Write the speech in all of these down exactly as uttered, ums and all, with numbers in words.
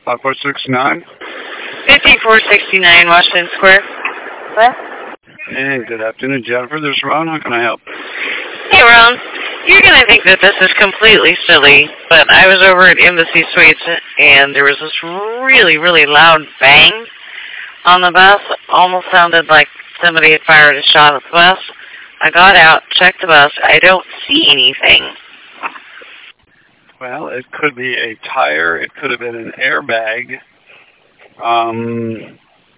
five four six nine. fifty-four sixty-nine Washington Square. What? Hey, good afternoon, Jennifer. This is Ron. How can I help? Hey, Ron. You're going to think that this is completely silly, but I was over at Embassy Suites, and there was this really, really loud bang on the bus. Almost sounded like somebody had fired a shot at the bus. I got out, checked the bus. I don't see anything. Well, it could be a tire. It could have been an airbag. Um...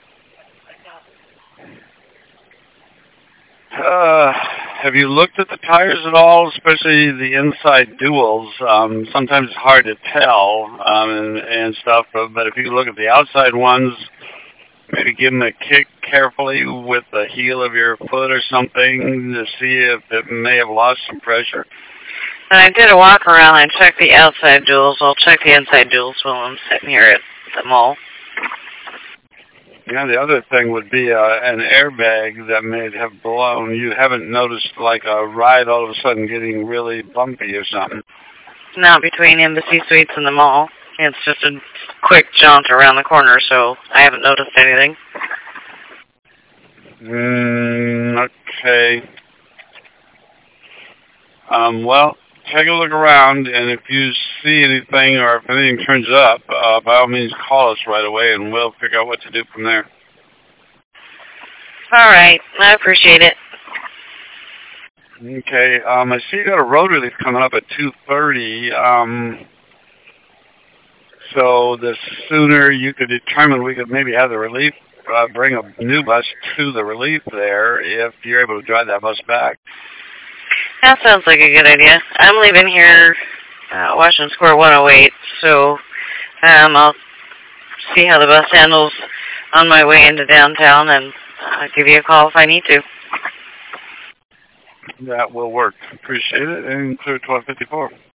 Uh, have you looked at the tires at all, especially the inside duals? Um, sometimes it's hard to tell um, and, and stuff, but, but if you look at the outside ones, maybe give them a kick carefully with the heel of your foot or something to see if it may have lost some pressure. And I did a walk around and checked the outside duals. I'll check the inside duals while I'm sitting here at the mall. Yeah, the other thing would be uh, an airbag that may have blown. You haven't noticed like a ride all of a sudden getting really bumpy or something? Not between Embassy Suites and the mall. It's just a quick jaunt around the corner, so I haven't noticed anything. Mm, okay. Um, well, take a look around, and if you see anything or if anything turns up, uh, by all means call us right away, and we'll figure out what to do from there. All right. I appreciate it. Okay. Um, I see you got a road relief coming up at two thirty. Um, so the sooner you could determine, we could maybe have the relief, uh, bring a new bus to the relief there if you're able to drive that bus back. That sounds like a good idea. I'm leaving here, uh, Washington Square one oh eight, so um, I'll see how the bus handles on my way into downtown, and I'll give you a call if I need to. That will work. Appreciate it. And clear twelve fifty-four.